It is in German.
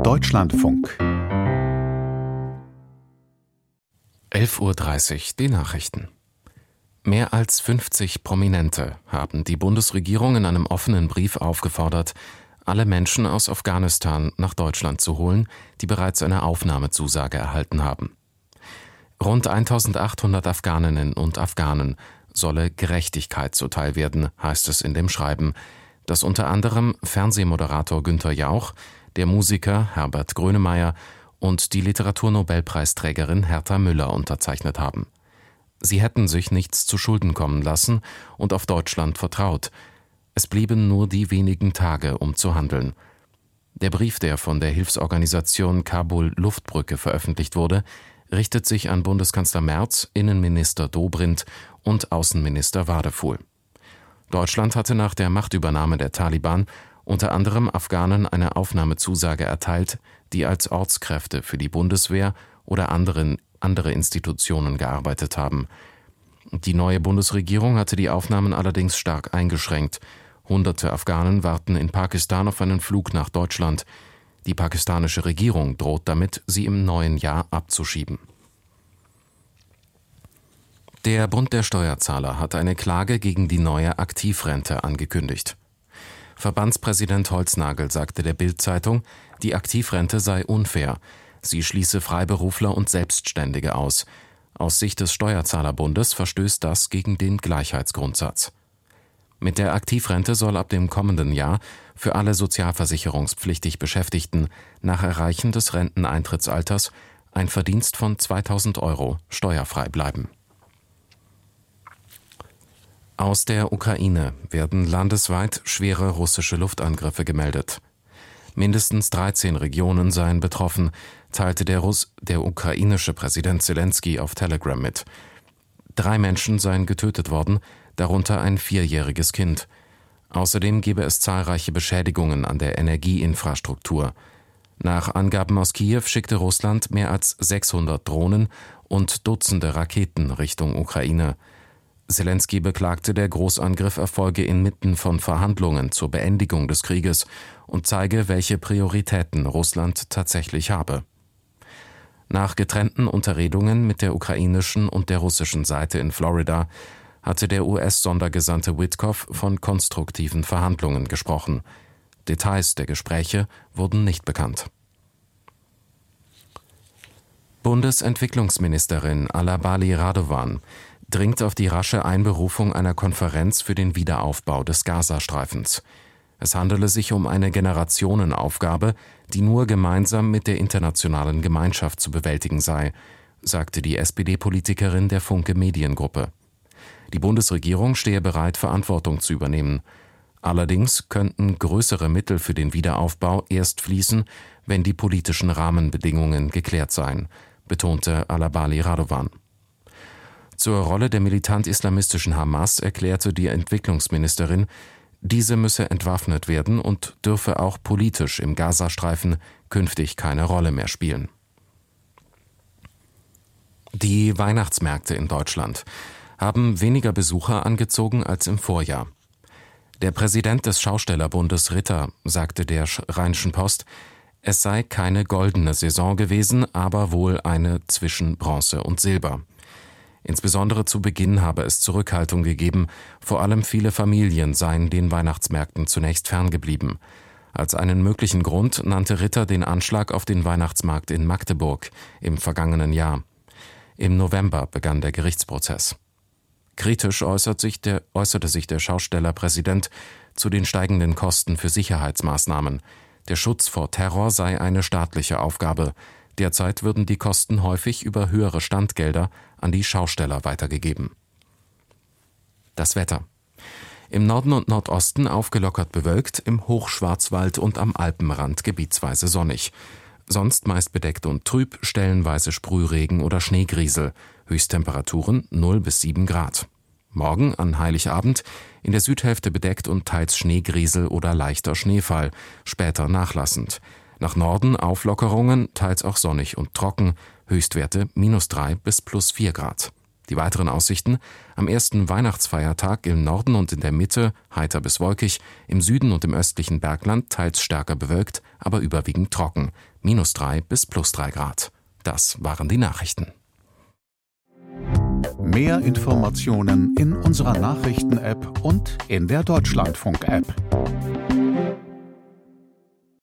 Deutschlandfunk 11:30 Uhr, die Nachrichten. Mehr als 50 Prominente haben die Bundesregierung in einem offenen Brief aufgefordert, alle Menschen aus Afghanistan nach Deutschland zu holen, die bereits eine Aufnahmezusage erhalten haben. Rund 1800 Afghaninnen und Afghanen solle Gerechtigkeit zuteil werden, heißt es in dem Schreiben, das unter anderem Fernsehmoderator Günther Jauch, der Musiker Herbert Grönemeyer und die Literaturnobelpreisträgerin Herta Müller unterzeichnet haben. Sie hätten sich nichts zu Schulden kommen lassen und auf Deutschland vertraut. Es blieben nur die wenigen Tage, um zu handeln. Der Brief, der von der Hilfsorganisation Kabul-Luftbrücke veröffentlicht wurde, richtet sich an Bundeskanzler Merz, Innenminister Dobrindt und Außenminister Wadefuhl. Deutschland hatte nach der Machtübernahme der Taliban unter anderem Afghanen eine Aufnahmezusage erteilt, die als Ortskräfte für die Bundeswehr oder andere Institutionen gearbeitet haben. Die neue Bundesregierung hatte die Aufnahmen allerdings stark eingeschränkt. Hunderte Afghanen warten in Pakistan auf einen Flug nach Deutschland. Die pakistanische Regierung droht damit, sie im neuen Jahr abzuschieben. Der Bund der Steuerzahler hat eine Klage gegen die neue Aktivrente angekündigt. Verbandspräsident Holznagel sagte der Bild-Zeitung, die Aktivrente sei unfair. Sie schließe Freiberufler und Selbstständige aus. Aus Sicht des Steuerzahlerbundes verstößt das gegen den Gleichheitsgrundsatz. Mit der Aktivrente soll ab dem kommenden Jahr für alle sozialversicherungspflichtig Beschäftigten nach Erreichen des Renteneintrittsalters ein Verdienst von 2.000 € steuerfrei bleiben. Aus der Ukraine werden landesweit schwere russische Luftangriffe gemeldet. Mindestens 13 Regionen seien betroffen, teilte der ukrainische Präsident Zelensky auf Telegram mit. 3 Menschen seien getötet worden, darunter ein 4-jähriges Kind. Außerdem gebe es zahlreiche Beschädigungen an der Energieinfrastruktur. Nach Angaben aus Kiew schickte Russland mehr als 600 Drohnen und Dutzende Raketen Richtung Ukraine. Zelensky beklagte, der Großangriff erfolge inmitten von Verhandlungen zur Beendigung des Krieges und zeige, welche Prioritäten Russland tatsächlich habe. Nach getrennten Unterredungen mit der ukrainischen und der russischen Seite in Florida hatte der US-Sondergesandte Witkoff von konstruktiven Verhandlungen gesprochen. Details der Gespräche wurden nicht bekannt. Bundesentwicklungsministerin Alabali Radovan dringt auf die rasche Einberufung einer Konferenz für den Wiederaufbau des Gazastreifens. Es handele sich um eine Generationenaufgabe, die nur gemeinsam mit der internationalen Gemeinschaft zu bewältigen sei, sagte die SPD-Politikerin der Funke Mediengruppe. Die Bundesregierung stehe bereit, Verantwortung zu übernehmen. Allerdings könnten größere Mittel für den Wiederaufbau erst fließen, wenn die politischen Rahmenbedingungen geklärt seien, betonte Alabali Radovan. Zur Rolle der militant-islamistischen Hamas erklärte die Entwicklungsministerin, diese müsse entwaffnet werden und dürfe auch politisch im Gazastreifen künftig keine Rolle mehr spielen. Die Weihnachtsmärkte in Deutschland haben weniger Besucher angezogen als im Vorjahr. Der Präsident des Schaustellerbundes Ritter sagte der Rheinischen Post, es sei keine goldene Saison gewesen, aber wohl eine zwischen Bronze und Silber. Insbesondere zu Beginn habe es Zurückhaltung gegeben, vor allem viele Familien seien den Weihnachtsmärkten zunächst ferngeblieben. Als einen möglichen Grund nannte Ritter den Anschlag auf den Weihnachtsmarkt in Magdeburg im vergangenen Jahr. Im November begann der Gerichtsprozess. Kritisch äußerte sich der Schaustellerpräsident zu den steigenden Kosten für Sicherheitsmaßnahmen. Der Schutz vor Terror sei eine staatliche Aufgabe. Derzeit würden die Kosten häufig über höhere Standgelder an die Schausteller weitergegeben. Das Wetter. Im Norden und Nordosten aufgelockert bewölkt, im Hochschwarzwald und am Alpenrand gebietsweise sonnig. Sonst meist bedeckt und trüb, stellenweise Sprühregen oder Schneegriesel. Höchsttemperaturen 0 bis 7 Grad. Morgen an Heiligabend in der Südhälfte bedeckt und teils Schneegriesel oder leichter Schneefall, später nachlassend. Nach Norden Auflockerungen, teils auch sonnig und trocken, Höchstwerte -3 bis +4 Grad. Die weiteren Aussichten: am ersten Weihnachtsfeiertag im Norden und in der Mitte heiter bis wolkig, im Süden und im östlichen Bergland teils stärker bewölkt, aber überwiegend trocken, -3 bis +3 Grad. Das waren die Nachrichten. Mehr Informationen in unserer Nachrichten-App und in der Deutschlandfunk-App.